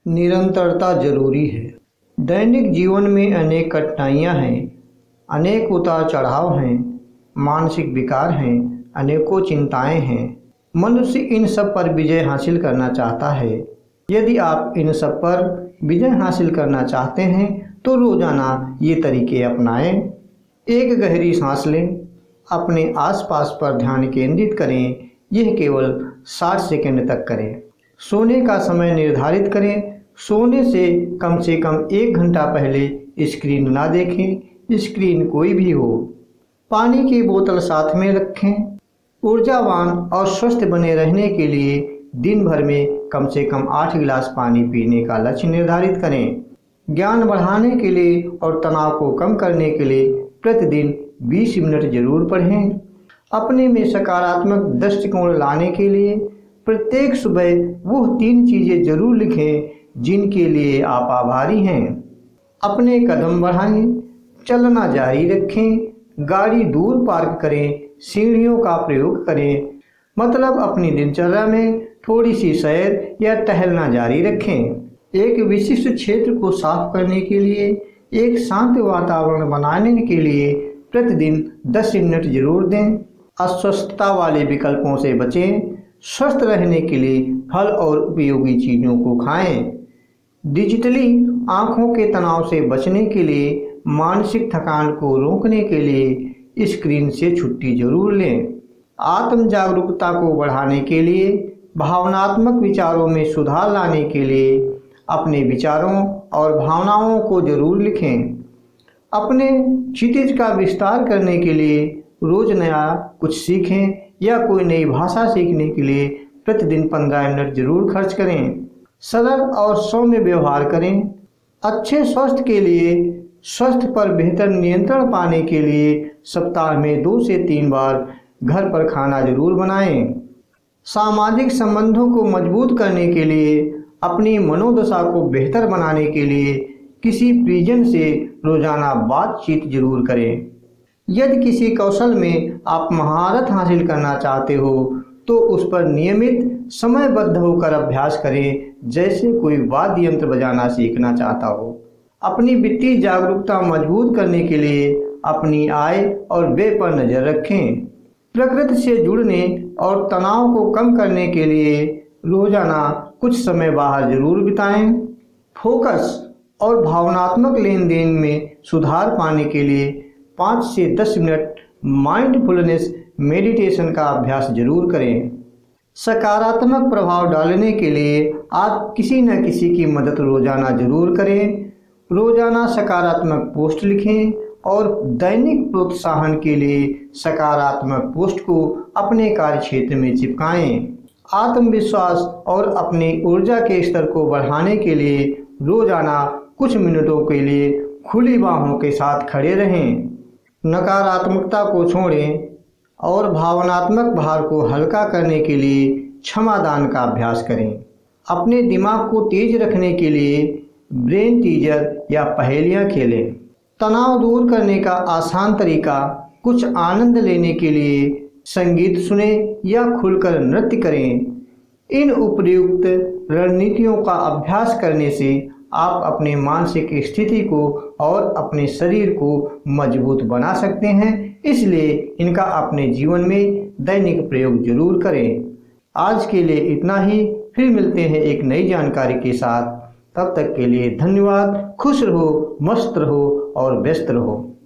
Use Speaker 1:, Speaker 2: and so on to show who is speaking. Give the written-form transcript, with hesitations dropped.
Speaker 1: निरंतरता जरूरी है। दैनिक जीवन में अनेक कठिनाइयाँ हैं, अनेक उतार चढ़ाव हैं, मानसिक विकार हैं, अनेकों चिंताएं हैं। मनुष्य इन सब पर विजय हासिल करना चाहता है। यदि आप इन सब पर विजय हासिल करना चाहते हैं तो रोजाना ये तरीके अपनाएं। एक गहरी सांस लें, अपने आसपास पर ध्यान केंद्रित करें। यह केवल 60 सेकंड तक करें। सोने का समय निर्धारित करें। सोने से कम 1 घंटा पहले स्क्रीन ना देखें, स्क्रीन कोई भी हो। पानी की बोतल साथ में रखें। ऊर्जावान और स्वस्थ बने रहने के लिए दिन भर में कम से कम 8 गिलास पानी पीने का लक्ष्य निर्धारित करें। ज्ञान बढ़ाने के लिए और तनाव को कम करने के लिए प्रतिदिन 20 मिनट जरूर पढ़ें। अपने में सकारात्मक दृष्टिकोण लाने के लिए प्रत्येक सुबह वो 3 चीज़ें जरूर लिखें जिनके लिए आप आभारी हैं। अपने कदम बढ़ाएं, चलना जारी रखें, गाड़ी दूर पार्क करें, सीढ़ियों का प्रयोग करें। मतलब अपनी दिनचर्या में थोड़ी सी सैर या टहलना जारी रखें। एक विशिष्ट क्षेत्र को साफ करने के लिए, एक शांत वातावरण बनाने के लिए प्रतिदिन 10 मिनट जरूर दें। अस्वस्थता वाले विकल्पों से बचें। स्वस्थ रहने के लिए फल और उपयोगी चीज़ों को खाएं। डिजिटली आँखों के तनाव से बचने के लिए, मानसिक थकान को रोकने के लिए स्क्रीन से छुट्टी जरूर लें। आत्म जागरूकता को बढ़ाने के लिए, भावनात्मक विचारों में सुधार लाने के लिए अपने विचारों और भावनाओं को जरूर लिखें। अपने क्षितिज का विस्तार करने के लिए रोज नया कुछ सीखें या कोई नई भाषा सीखने के लिए प्रतिदिन 15 मिनट जरूर खर्च करें। सरल और सौम्य व्यवहार करें। अच्छे स्वास्थ्य के लिए, स्वास्थ्य पर बेहतर नियंत्रण पाने के लिए सप्ताह में 2 से 3 बार घर पर खाना जरूर बनाएं। सामाजिक संबंधों को मजबूत करने के लिए, अपनी मनोदशा को बेहतर बनाने के लिए किसी परिजन से रोजाना बातचीत जरूर करें। यदि किसी कौशल में आप महारत हासिल करना चाहते हो तो उस पर नियमित समयबद्ध होकर अभ्यास करें, जैसे कोई वाद्य यंत्र बजाना सीखना चाहता हो। अपनी वित्तीय जागरूकता मजबूत करने के लिए अपनी आय और व्यय पर नजर रखें। प्रकृति से जुड़ने और तनाव को कम करने के लिए रोजाना कुछ समय बाहर जरूर बिताएं। फोकस और भावनात्मक लेन देन में सुधार पाने के लिए 5 से 10 मिनट माइंडफुलनेस मेडिटेशन का अभ्यास जरूर करें। सकारात्मक प्रभाव डालने के लिए आप किसी न किसी की मदद रोजाना जरूर करें। रोजाना सकारात्मक पोस्ट लिखें और दैनिक प्रोत्साहन के लिए सकारात्मक पोस्ट को अपने कार्य क्षेत्र में चिपकाएं। आत्मविश्वास और अपनी ऊर्जा के स्तर को बढ़ाने के लिए रोजाना कुछ मिनटों के लिए खुली बाहों के साथ खड़े रहें। नकारात्मकता को छोड़ें और भावनात्मक भार को हल्का करने के लिए क्षमादान का अभ्यास करें। अपने दिमाग को तेज रखने के लिए ब्रेन टीजर या पहेलियाँ खेलें। तनाव दूर करने का आसान तरीका, कुछ आनंद लेने के लिए संगीत सुने या खुलकर नृत्य करें। इन उपयुक्त रणनीतियों का अभ्यास करने से आप अपने मानसिक स्थिति को और अपने शरीर को मजबूत बना सकते हैं। इसलिए इनका अपने जीवन में दैनिक प्रयोग जरूर करें। आज के लिए इतना ही। फिर मिलते हैं एक नई जानकारी के साथ। तब तक के लिए धन्यवाद। खुश रहो, मस्त रहो और व्यस्त रहो।